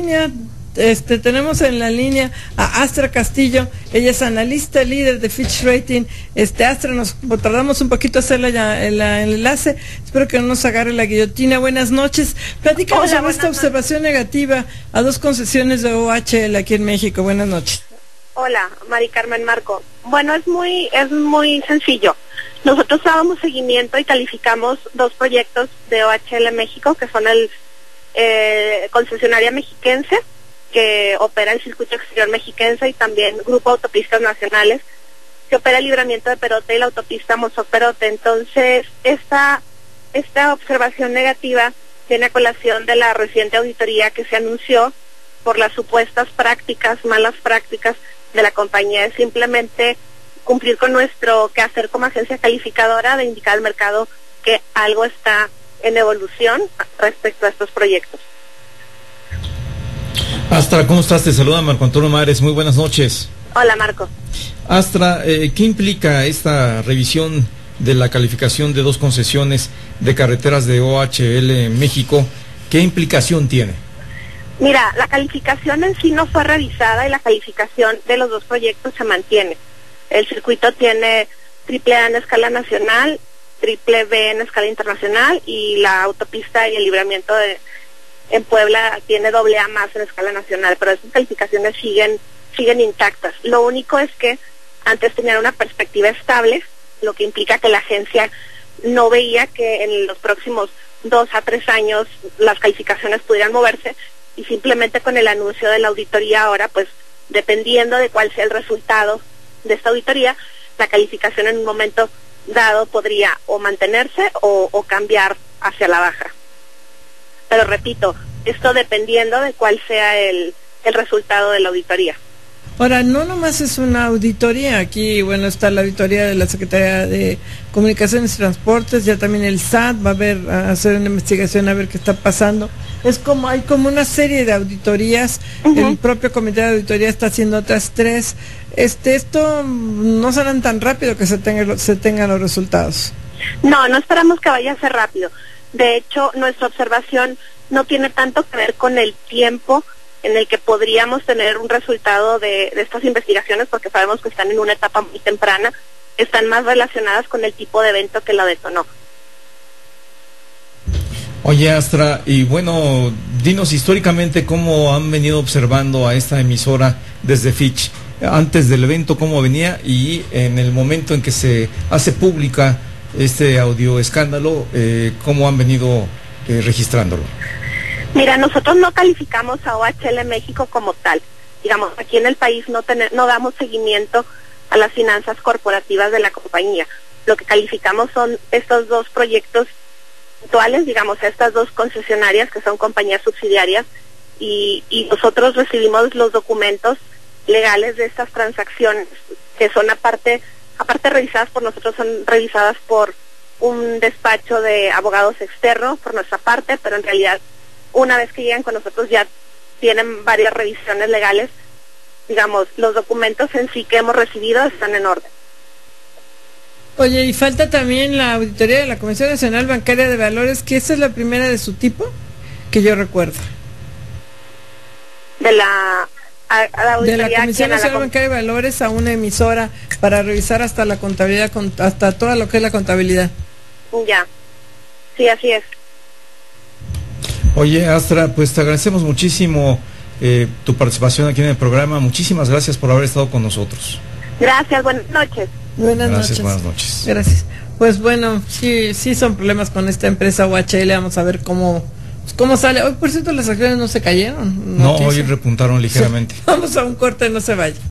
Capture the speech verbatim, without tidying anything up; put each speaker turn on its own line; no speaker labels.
línea, este, tenemos en la línea a Astra Castillo. Ella es analista líder de Fitch Rating. Este, Astra, nos tardamos un poquito hacer la, la, el enlace. Espero que no nos agarre la guillotina. Buenas noches. Platícanos sobre esta observación negativa a dos concesiones de O H L aquí en México. Buenas noches.
Hola, Mari Carmen Marco. Bueno, es muy, es muy sencillo. Nosotros dábamos seguimiento y calificamos dos proyectos de O H L México, que son el eh, concesionaria mexiquense, que opera el circuito exterior mexiquense, y también Grupo Autopistas Nacionales, que opera el libramiento de Perote y la autopista Monzón-Perote. Entonces, esta, esta observación negativa tiene a colación de la reciente auditoría que se anunció por las supuestas prácticas, malas prácticas de la compañía. Es simplemente cumplir con nuestro quehacer como agencia calificadora de indicar al mercado que algo está en evolución respecto a estos proyectos.
Astra, ¿cómo estás? Te saluda Marco Antonio Mares, muy buenas noches.
Hola, Marco.
Astra, eh, ¿qué implica esta revisión de la calificación de dos concesiones de carreteras de O H L México? ¿Qué implicación tiene?
Mira, la calificación en sí no fue revisada y la calificación de los dos proyectos se mantiene. El circuito tiene triple A en escala nacional, triple B en escala internacional, y la autopista y el libramiento de en Puebla tiene doble A más en escala nacional, pero esas calificaciones siguen siguen intactas. Lo único es que antes tenían una perspectiva estable, lo que implica que la agencia no veía que en los próximos dos a tres años las calificaciones pudieran moverse, y simplemente con el anuncio de la auditoría ahora, pues dependiendo de cuál sea el resultado de esta auditoría, la calificación en un momento dado podría o mantenerse o, o cambiar hacia la baja. Pero repito, esto dependiendo de cuál sea el, el resultado de la auditoría.
Ahora, no nomás es una auditoría, aquí, bueno, está la auditoría de la Secretaría de Comunicaciones y Transportes, ya también el S A T va a ver, a hacer una investigación a ver qué está pasando. Es como, hay como una serie de auditorías, uh-huh. El propio comité de auditoría está haciendo otras tres. Este, esto no serán tan rápido que se tenga, se tengan los resultados.
No, no esperamos que vaya a ser rápido. De hecho, nuestra observación no tiene tanto que ver con el tiempo en el que podríamos tener un resultado de, de estas investigaciones, porque sabemos que están en una etapa muy temprana, están más relacionadas con el tipo de evento que la detonó.
Oye, Astra, y bueno, dinos históricamente cómo han venido observando a esta emisora desde Fitch, antes del evento cómo venía, y en el momento en que se hace pública este audio escándalo, eh, cómo han venido eh, registrándolo.
Mira, nosotros no calificamos a O H L México como tal. Digamos, aquí en el país no, tener, no damos seguimiento a las finanzas corporativas de la compañía. Lo que calificamos son estos dos proyectos actuales, digamos, estas dos concesionarias que son compañías subsidiarias, y, y nosotros recibimos los documentos legales de estas transacciones, que son aparte, aparte revisadas por nosotros, son revisadas por un despacho de abogados externos por nuestra parte, pero en realidad una vez que llegan con nosotros ya tienen varias revisiones legales. Digamos, los documentos en sí que hemos recibido están en orden.
Oye, y falta también la auditoría de la Comisión Nacional Bancaria de Valores, que esta es la primera de su tipo que yo recuerdo.
De la, a, a la,
de la Comisión Nacional
la,
Bancaria de Valores a una emisora para revisar hasta la contabilidad, hasta todo lo que es la contabilidad.
Ya, sí, así es.
Oye, Astra, pues te agradecemos muchísimo eh, tu participación aquí en el programa. Muchísimas gracias por haber estado con nosotros.
Gracias, buenas noches.
Buenas
gracias,
noches.
Buenas noches.
Gracias. Pues bueno, sí, sí son problemas con esta empresa O H L. Vamos a ver cómo, cómo sale. Hoy, por cierto, las acciones no se cayeron.
No, hoy repuntaron ligeramente.
Vamos a un corte, no se vaya.